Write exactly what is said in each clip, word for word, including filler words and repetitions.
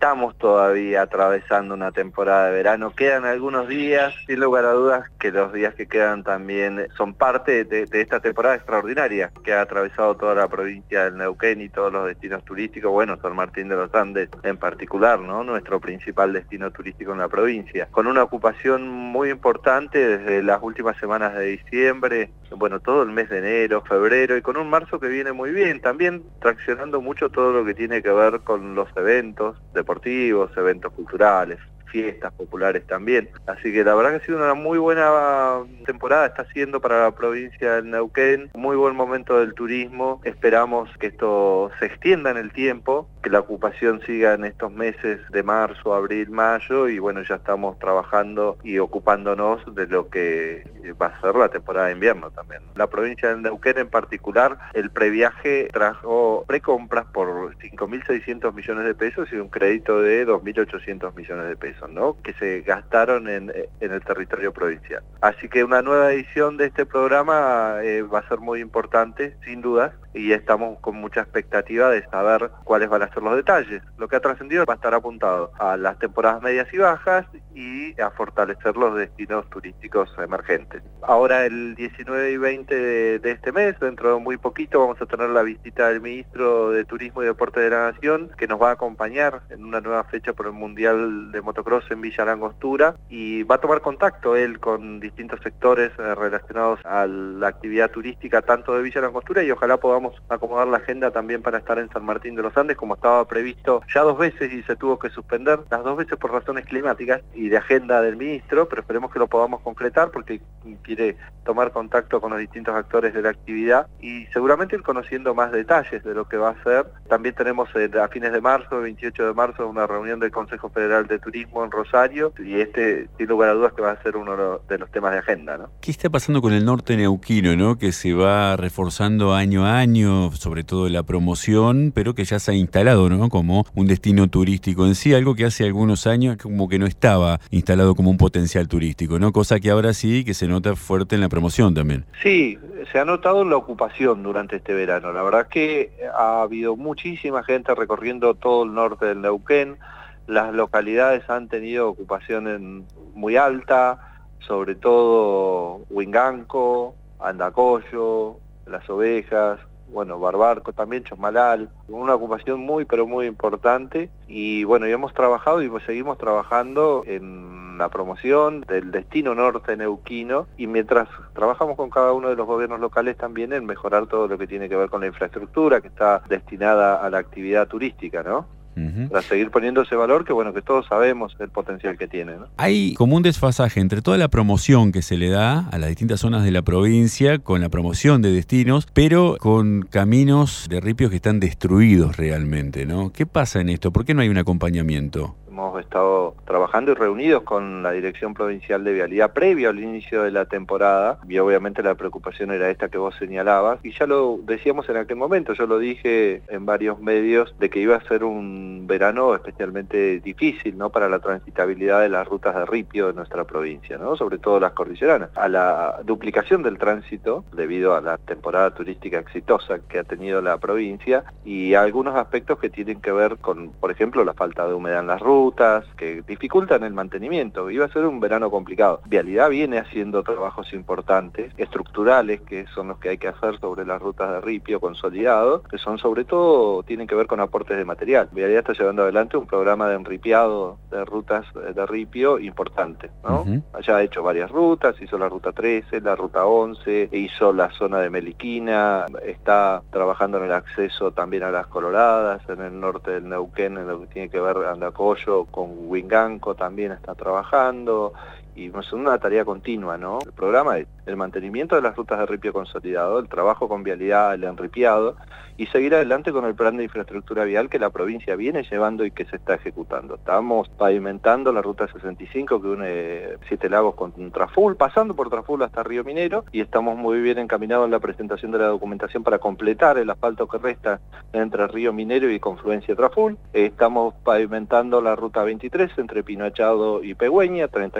estamos todavía atravesando una temporada de verano, quedan algunos días, sin lugar a dudas que los días que quedan también son parte de, de esta temporada extraordinaria que ha atravesado toda la provincia del Neuquén y todos los destinos turísticos, bueno, San Martín de los Andes en particular, ¿no? Nuestro principal destino turístico en la provincia, con una ocupación muy importante desde las últimas semanas de diciembre, bueno, todo el mes de enero, febrero, y con un marzo que viene muy bien, también traccionando mucho todo lo que tiene que ver con los eventos deportivos, eventos culturales, fiestas populares también. Así que la verdad que ha sido una muy buena temporada, está siendo para la provincia del Neuquén, muy buen momento del turismo. Esperamos que esto se extienda en el tiempo, que la ocupación siga en estos meses de marzo, abril, mayo, y bueno, ya estamos trabajando y ocupándonos de lo que va a ser la temporada de invierno también. La provincia del Neuquén en particular, el previaje trajo precompras por cinco mil seiscientos millones de pesos y un crédito de dos mil ochocientos millones de pesos, ¿no? Que se gastaron en, en el territorio provincial. Así que una nueva edición de este programa eh, va a ser muy importante, sin dudas, y estamos con mucha expectativa de saber cuáles van a ser los detalles. Lo que ha trascendido va a estar apuntado a las temporadas medias y bajas y a fortalecer los destinos turísticos emergentes. Ahora el diecinueve y veinte de, de este mes, dentro de muy poquito, vamos a tener la visita del ministro de Turismo y Deporte de la Nación, que nos va a acompañar en una nueva fecha por el Mundial de Motocross en Villa Langostura, y va a tomar contacto él con distintos sectores eh, relacionados a la actividad turística tanto de Villa Langostura, y ojalá podamos acomodar la agenda también para estar en San Martín de los Andes, como estaba previsto ya dos veces y se tuvo que suspender, las dos veces por razones climáticas y de agenda del ministro, pero esperemos que lo podamos concretar porque quiere tomar contacto con los distintos actores de la actividad y seguramente ir conociendo más detalles de lo que va a ser. También tenemos eh, a fines de marzo, el veintiocho de marzo, una reunión del Consejo Federal de Turismo en Rosario, y este, sin lugar a dudas, que va a ser uno de los temas de agenda, ¿no? ¿Qué está pasando con el norte neuquino, ¿no? Que se va reforzando año a año, sobre todo la promoción, pero que ya se ha instalado, ¿no? Como un destino turístico en sí, algo que hace algunos años como que no estaba instalado como un potencial turístico, ¿no? Cosa que ahora sí, que se nota fuerte en la promoción también. Sí, se ha notado la ocupación durante este verano. La verdad que ha habido muchísima gente recorriendo todo el norte del Neuquén. Las localidades han tenido ocupación muy alta, sobre todo Huinganco, Andacollo, Las Ovejas, bueno, Barbarco también, Chosmalal, una ocupación muy pero muy importante, y bueno, y hemos trabajado y pues seguimos trabajando en la promoción del destino norte neuquino, y mientras trabajamos con cada uno de los gobiernos locales también en mejorar todo lo que tiene que ver con la infraestructura que está destinada a la actividad turística, ¿no? Uh-huh. Para seguir poniendo ese valor que bueno, que todos sabemos el potencial que tiene, ¿no? Hay como un desfasaje entre toda la promoción que se le da a las distintas zonas de la provincia con la promoción de destinos, pero con caminos de ripios que están destruidos realmente, ¿no? ¿Qué pasa en esto? ¿Por qué no hay un acompañamiento? Hemos estado trabajando y reunidos con la Dirección Provincial de Vialidad previo al inicio de la temporada, y obviamente la preocupación era esta que vos señalabas, y ya lo decíamos en aquel momento, yo lo dije en varios medios, de que iba a ser un verano especialmente difícil, ¿no?, para la transitabilidad de las rutas de ripio de nuestra provincia, ¿no?, sobre todo las cordilleranas, a la duplicación del tránsito debido a la temporada turística exitosa que ha tenido la provincia, y algunos aspectos que tienen que ver con, por ejemplo, la falta de humedad en las rutas, que dificultan el mantenimiento. Iba a ser un verano complicado. Vialidad viene haciendo trabajos importantes, estructurales, que son los que hay que hacer sobre las rutas de ripio consolidados, que son sobre todo, tienen que ver con aportes de material. Vialidad está llevando adelante un programa de enripiado de rutas de ripio importante, ¿no? Uh-huh. Allá ha hecho varias rutas, hizo la ruta trece, la ruta once, hizo la zona de Meliquina, está trabajando en el acceso también a las Coloradas, en el norte del Neuquén, en lo que tiene que ver Andacollo, con Huinganco también está trabajando, y es una tarea continua, ¿no? El programa es el mantenimiento de las rutas de ripio consolidado, el trabajo con vialidad, el enripiado, y seguir adelante con el plan de infraestructura vial que la provincia viene llevando y que se está ejecutando. Estamos pavimentando la ruta sesenta y cinco que une Siete Lagos con Traful, pasando por Traful hasta Río Minero, y estamos muy bien encaminados en la presentación de la documentación para completar el asfalto que resta entre Río Minero y confluencia Traful. Estamos pavimentando la ruta veintitrés entre Pino Achado y Pegüeña, treinta y cinco kilómetros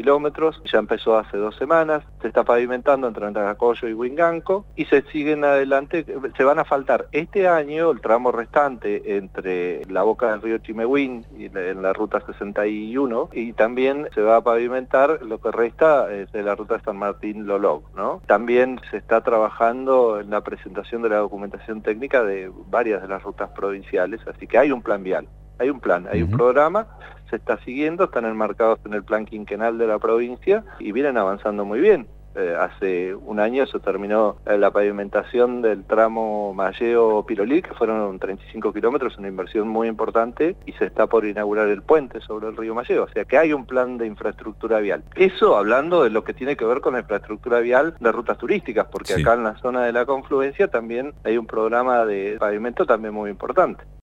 kilómetros, ya empezó hace dos semanas, se está pavimentando entre Antacacoyo y Huinganco y se siguen adelante, se van a faltar este año el tramo restante entre la boca del río Chimehuín y la, en la ruta sesenta y uno, y también se va a pavimentar lo que resta de la ruta San Martín-Lolog, ¿no? También se está trabajando en la presentación de la documentación técnica de varias de las rutas provinciales, así que hay un plan vial, hay un plan, hay uh-huh. un programa, se está siguiendo, están enmarcados en el plan quinquenal de la provincia y vienen avanzando muy bien. Eh, hace un año se terminó eh, la pavimentación del tramo Malleo-Pirolí, que fueron treinta y cinco kilómetros, una inversión muy importante, y se está por inaugurar el puente sobre el río Malleo, o sea que hay un plan de infraestructura vial. Eso hablando de lo que tiene que ver con la infraestructura vial de rutas turísticas, porque sí. acá en la zona de la confluencia también hay un programa de pavimento también muy importante.